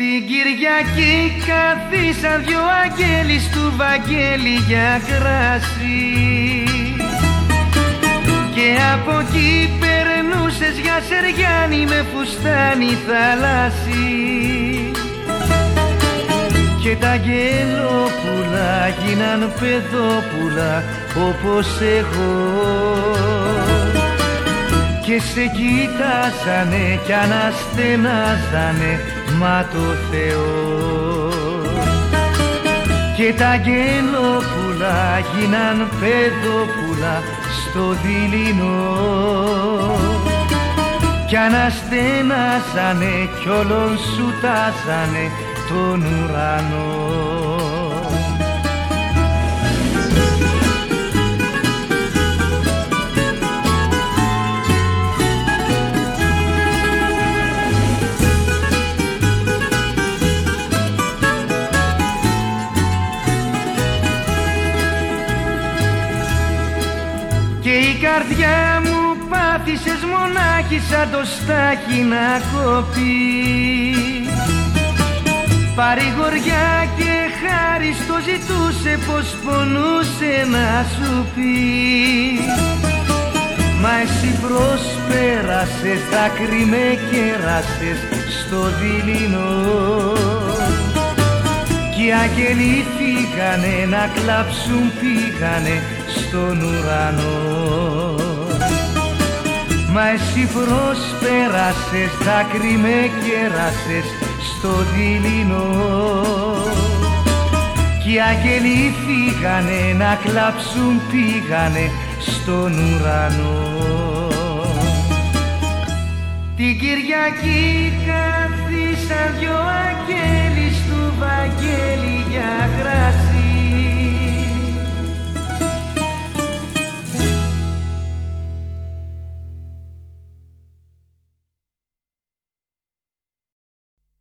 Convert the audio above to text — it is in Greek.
Την Κυριακή καθίσαν δυο αγγέλοι του Βαγγέλη για κράσι και από εκεί περνούσες για Σεριάννη με φουστάνι θαλάσσι και τα αγγελόπουλα γίναν παιδόπουλα όπως εγώ και σε κοιτάζανε κι αναστενάζανε μα το Θεό και τα αγγελόπουλα γίναν παιδόπουλα στο δειλινό κι αναστενάζανε κι όλον σου τάζανε τον ουρανό. Και η καρδιά μου πάθησες μονάχη σαν το στάχι να κοπεί παρηγοριά και χάρη στο ζητούσε πως πονούσε να σου πει μα εσύ προσπέρασες, δάκρυ με κέρασες στο δειλινό κι οι άγγελοι φύγανε να κλάψουν πήγανε στον ουρανό μα εσύ προσπέρασες, δάκρυ με κέρασες στο δειλινό κι οι άγγελοι φύγανε να κλάψουν πήγανε στον ουρανό. Την Κυριακή καθίσαν δυο αγγέλοι του Βαγγέλη για κράσι